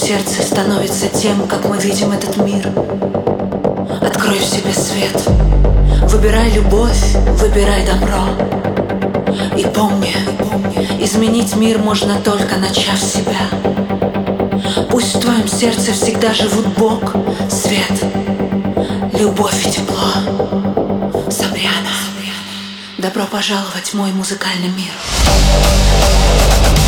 сердце становится тем, как мы видим этот мир. Открой в себе свет, выбирай любовь, выбирай добро. И помни, изменить мир можно только начав с себя. Пусть в твоем сердце всегда живут Бог, свет, любовь и тепло. Сабриана, добро пожаловать в мой музыкальный мир.